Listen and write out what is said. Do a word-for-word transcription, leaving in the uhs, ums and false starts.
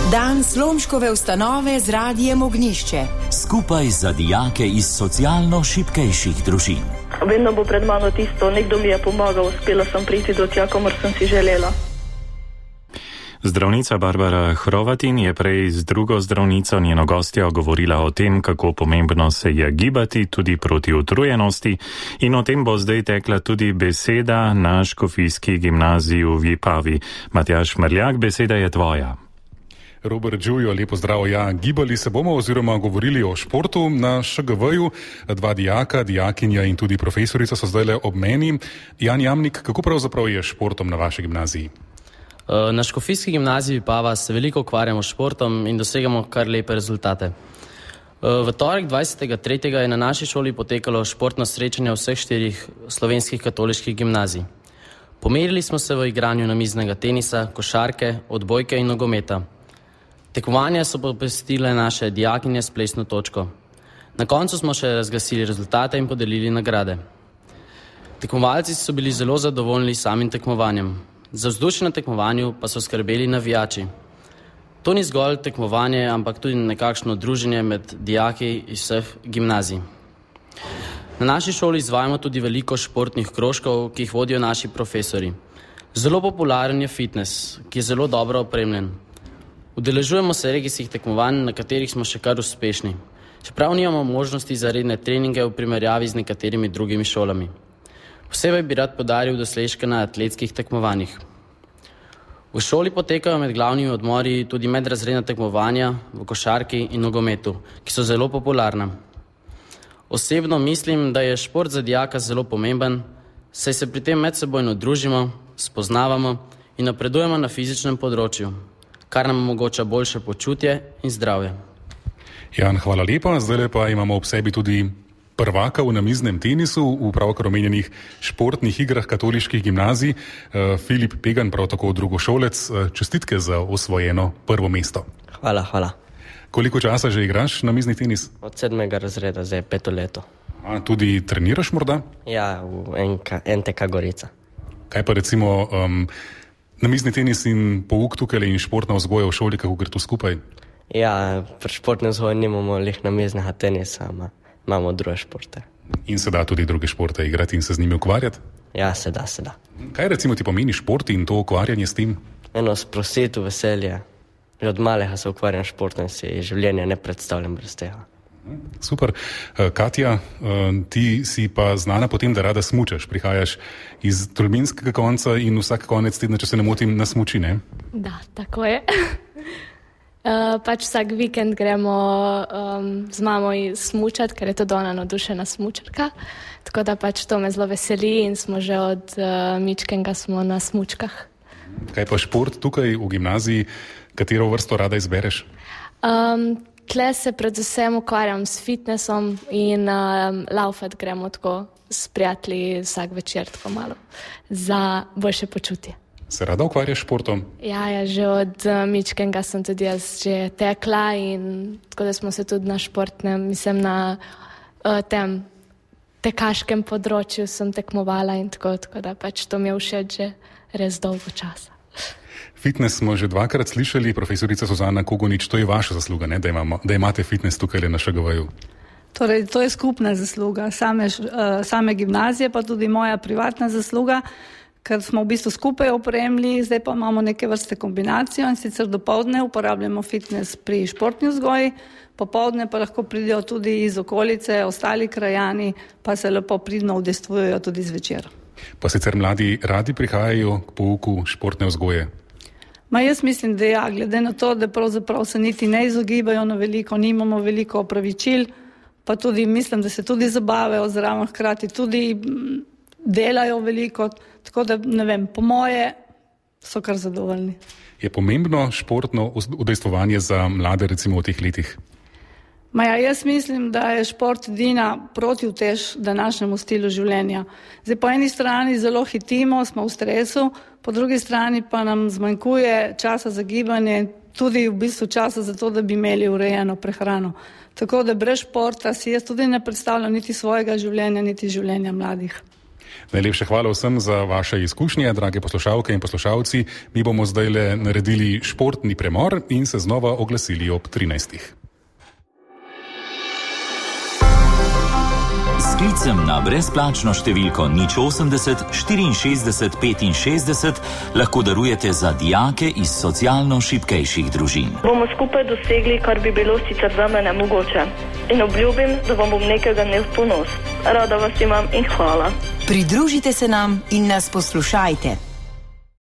Dan Slomškove ustanove z Radijem Ognjišče. Skupaj za dijake iz socialno šibkejših družin. Vedno bo pred mano tisto, nekdo mi je pomagal, uspela sem priti do tja, kamor sem si želela. Zdravnica Barbara Hrovatin je prej z drugo zdravnico, njeno gostjo, govorila o tem, kako pomembno se je gibati tudi proti utrujenosti, in o tem bo zdaj tekla tudi beseda na Škofijski gimnaziji v Vipavi. Matjaž Mrljak, beseda je tvoja. Robert Đujo, lepo zdrav. Ja, gibali se bomo oziroma govorili o športu na Š G V-ju. Dva dijaka, dijakinja in tudi profesorica so zdaj le ob meni. Jan Jamnik, kako pravzaprav je športom na vaši gimnaziji? Na Škofijski gimnaziji Vipava se veliko ukvarjamo s športom in dosegamo kar lepe rezultate. V torek dvajsetega tretjega je na naši šoli potekalo športno srečanje vseh štirih slovenskih katoliških gimnazij. Pomerili smo se v igranju namiznega tenisa, košarke, odbojke in nogometa. Tekmovanja so popestile naše dijakinje s plesno točko. Na koncu smo še razglasili rezultate in podelili nagrade. Tekmovalci so bili zelo zadovoljni samim tekmovanjem. Za vzdušje na tekmovanju pa so skrbeli navijači. To ni zgolj tekmovanje, ampak tudi nekakšno druženje med dijaki iz vseh gimnazij. Na naši šoli izvajamo tudi veliko športnih krožkov, ki jih vodijo naši profesori. Zelo popularen je fitness, ki je zelo dobro opremljen. Udeležujemo se regijskih tekmovanj, na katerih smo še kar uspešni. Čeprav nimamo možnosti za redne treninge v primerjavi z nekaterimi drugimi šolami. Posebej bi rad podaril dosežke na atletskih tekmovanjih. V šoli potekajo med glavnimi odmori tudi medrazredna tekmovanja v košarki in nogometu, ki so zelo popularna. Osebno mislim, da je šport za dijaka zelo pomemben, saj se pri tem medsebojno družimo, spoznavamo in napredujemo na fizičnem področju, kar nam omogoča boljše počutje in zdravje. Jan, hvala lepa. Zdaj pa imamo ob sebi tudi prvaka v namiznem tenisu v pravkar omenjenih športnih igrah katoliških gimnazij. Filip Pegan, prav tako drugošolec. Čestitke za osvojeno prvo mesto. Hvala, hvala. Koliko časa že igraš namizni tenis? Od sedmega razreda, zdaj peto leto. A, tudi treniraš morda? Ja, v N T K Gorica. Kaj pa recimo um, namizni tenis in pouk tukaj in športna vzgoja v šoli, kako gre to skupaj? Ja, pri športnem vzgoju nimamo lih namiznega tenisa, ama imamo druge športe. In se da tudi druge športe igrati in se z njimi ukvarjati? Ja, se da, se da. Kaj recimo ti pomeni šport in to ukvarjanje s tem? Eno sprostitev, veselje. Že od malega se ukvarjam športom in si življenje ne predstavljam brez tega. Super. Katja, ti si pa znana po tem, da rada smučaš. Prihajaš iz Tolminskega konca in vsak konec tedna, če se ne motim, na smuči, ne? Da, tako je. Uh, pač vsak vikend gremo um, z mamo smučati, ker je to ona navdušena smučarka. Tako da pač to me zelo veseli in smo že od uh, Mičkenga smo na smučkah. Kaj pa šport tukaj v gimnaziji, katero vrsto rada izbereš? Um, tle se predvsem ukvarjam s fitnessom in um, laufat gremo tako s prijatelji vsak večer tako malo za boljše počutje. Se rada ukvarjaš športom? Ja, ja, že od uh, Mičkenga sem tudi jaz že tekla in tako da smo se tudi na športnem, mislim na uh, tem tekaškem področju sem tekmovala in tako, tako da pač to mi je všeč že res dolgo časa. Fitness smo že dvakrat slišali, profesorica Suzana Kogonič, to je vaša zasluga, ne, da, imamo, da imate fitness tukaj na Š G V-ju. Torej, to je skupna zasluga same, uh, same gimnazije, pa tudi moja privatna zasluga, ker smo v bistvu skupaj opremili, zdaj pa imamo neke vrste kombinacijo in sicer dopoldne uporabljamo fitness pri športni vzgoji, popoldne pa lahko pridejo tudi iz okolice, ostali krajani, pa se lepo pridno udejstvujejo tudi zvečer. Pa sicer mladi radi prihajajo k pouku športne vzgoje? Ma jaz mislim, da ja, glede na to, da pravzaprav se niti ne izogibajo na veliko, nimamo veliko opravičil, pa tudi mislim, da se tudi zabavajo, zraven hkrati tudi delajo veliko, tako da ne vem, po moje so kar zadovoljni. Je pomembno športno udejstvovanje za mlade recimo v teh letih? Ma ja, jaz mislim, da je šport edina protivtež današnjemu stilu življenja. Zdaj po eni strani zelo hitimo, smo v stresu, po drugi strani pa nam zmanjkuje časa za gibanje, tudi v bistvu časa za to, da bi imeli urejeno prehrano. Tako da brez športa si jaz tudi ne predstavljam niti svojega življenja, niti življenja mladih. Najlepše hvala vsem za vaše izkušnje, drage poslušalke in poslušalci. Mi bomo zdaj le naredili športni premor in se znova oglasili ob trinajstih. S klicem na brezplačno številko nič osemdeset štiriinšestdeset petinšestdeset lahko darujete za dijake iz socialno šibkejših družin. Bomo skupaj dosegli, kar bi bilo sicer zame nemogoče. In obljubim, da vam bom nekega dne v ponos. Rada vas imam in hvala. Pridružite se nam in nas poslušajte.